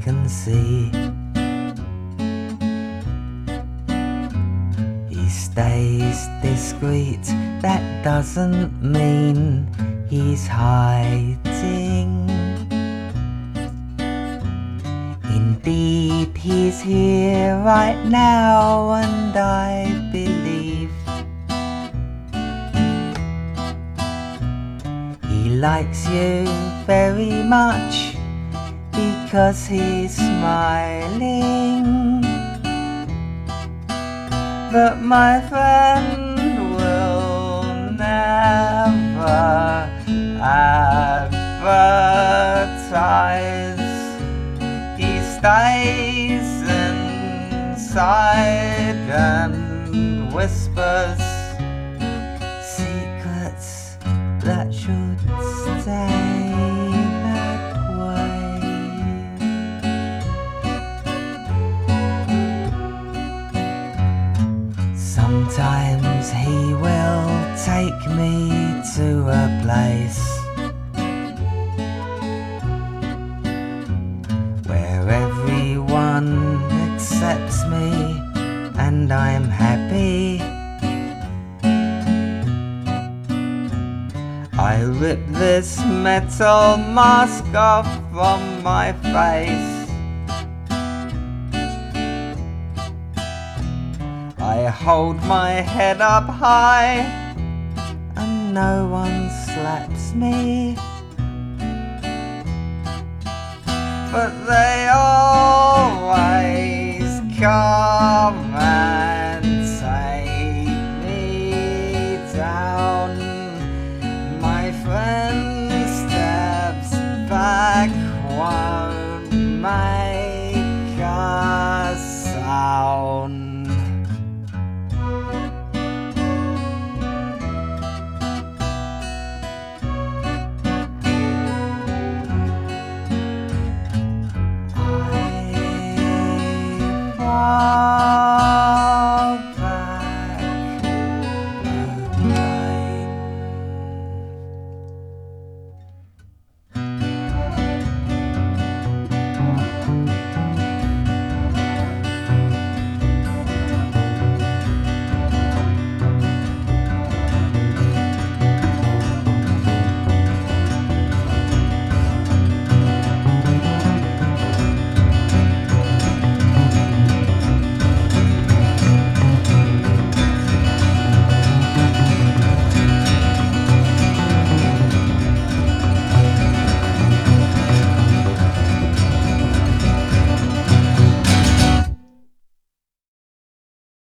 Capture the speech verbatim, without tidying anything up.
can see. He stays discreet, that doesn't mean he's hiding. Indeed, he's here right now, and I believe he likes you very much because he's smiling. But my friend will never advertise. He stays inside and whispers secrets that should stay that way. Sometimes he will take me to a place where everyone accepts me and I'm happy. I rip this metal mask off from my face. I hold my head up high and no one slaps me, but they